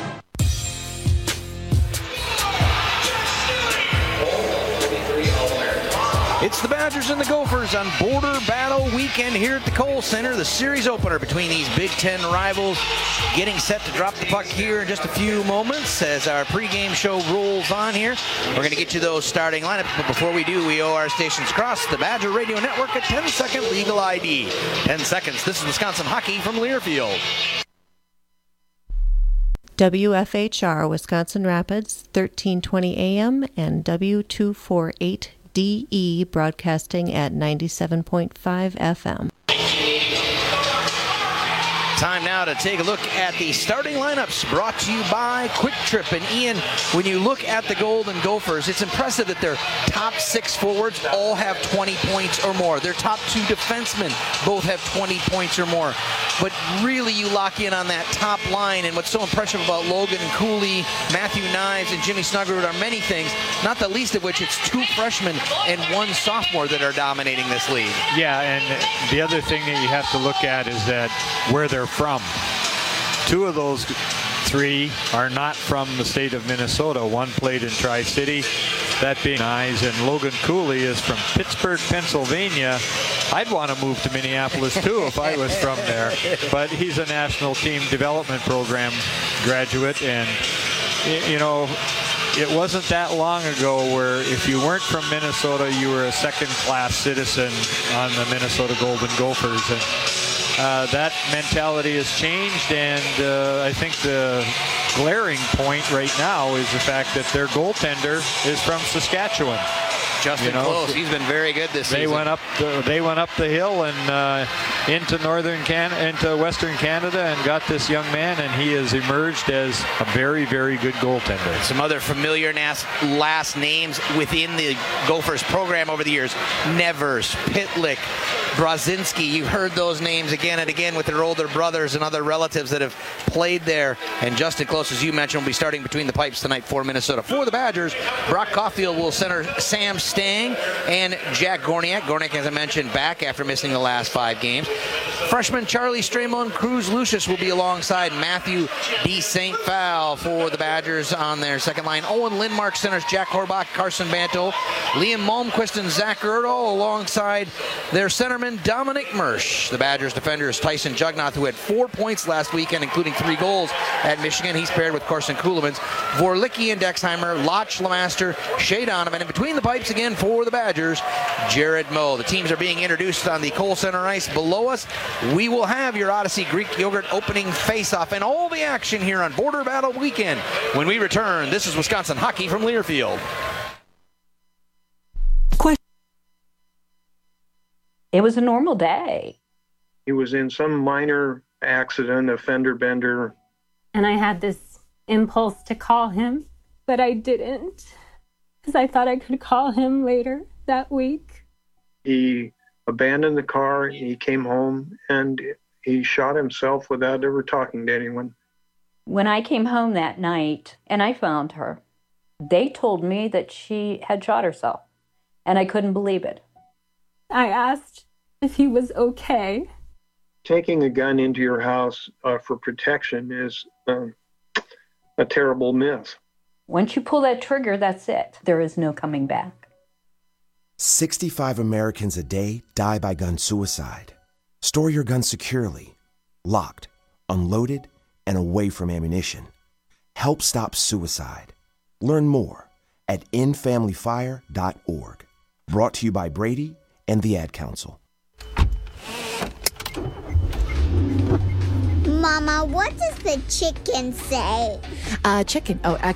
It's the Badgers and the Gophers on Border Battle Weekend here at the Kohl Center. The series opener between these Big Ten rivals getting set to drop the puck here in just a few moments as our pregame show rolls on here. We're going to get you those starting lineups, but before we do, we owe our stations across the Badger Radio Network a ten second legal I D. ten seconds. This is Wisconsin Hockey from Learfield. W F H R Wisconsin Rapids, thirteen twenty A M and W two forty-eight D E broadcasting at ninety-seven point five F M. Time now to take a look at the starting lineups brought to you by Quick Trip. And Ian, when you look at the Golden Gophers, it's impressive that their top six forwards all have twenty points or more. Their top two defensemen both have twenty points or more. But really, you lock in on that top line. And what's so impressive about Logan Cooley, Matthew Knives, and Jimmy Snuggerud are many things, not the least of which it's two freshmen and one sophomore that are dominating this league. Yeah, and the other thing that you have to look at is that where they're from. Two of those three are not from the state of Minnesota. One played in Tri-City, that being Knives, and Logan Cooley is from Pittsburgh, Pennsylvania. I'd want to move to Minneapolis too if I was from there, but he's a National Team Development Program graduate, and you know, it wasn't that long ago where if you weren't from Minnesota, you were a second-class citizen on the Minnesota Golden Gophers. And Uh, that mentality has changed, and uh, I think the glaring point right now is the fact that their goaltender is from Saskatchewan. Justin you know, Close, he's been very good this they season. Went up the, they went up the hill and uh, into northern Can into Western Canada and got this young man, and he has emerged as a very, very good goaltender. Some other familiar nas- last names within the Gophers program over the years: Nevers, Pitlick, Brazinski. You've heard those names again and again with their older brothers and other relatives that have played there. And Justin Close, as you mentioned, will be starting between the pipes tonight for Minnesota. For the Badgers, Brock Caulfield will center Sam Stang and Jack Gorniak. Gorniak, as I mentioned, back after missing the last five games. Freshman Charlie Stramo and Cruz Lucius will be alongside Matthew D. Saint Phail for the Badgers on their second line. Owen Lindmark centers Jack Horbach, Carson Bantle, Liam Malmquist, and Zach Erdahl alongside their centerman Dominic Mersch. The Badgers defenders Tyson Jugnoth, who had four points last weekend, including three goals at Michigan. He's paired with Carson Kuhlmans, Vorlicki and Dexheimer, Lotch, Lemaster, Shea Donovan, and between the pipes again for the Badgers, Jared Moe. The teams are being introduced on the Kohl Center ice below us. We will have your Odyssey Greek Yogurt opening face-off and all the action here on Border Battle Weekend. When we return, this is Wisconsin Hockey from Learfield. It was a normal day. He was in some minor accident, a fender bender. And I had this impulse to call him, but I didn't, because I thought I could call him later that week. He abandoned the car, he came home, and he shot himself without ever talking to anyone. When I came home that night and I found her, they told me that she had shot herself, and I couldn't believe it. I asked if he was okay. Taking a gun into your house uh, for protection is um, a terrible myth. Once you pull that trigger, that's it. There is no coming back. sixty-five Americans a day die by gun suicide. Store your gun securely, locked, unloaded, and away from ammunition. Help stop suicide. Learn more at end family fire dot org. Brought to you by Brady and the Ad Council. Mama, what does the chicken say? Uh, chicken. Oh,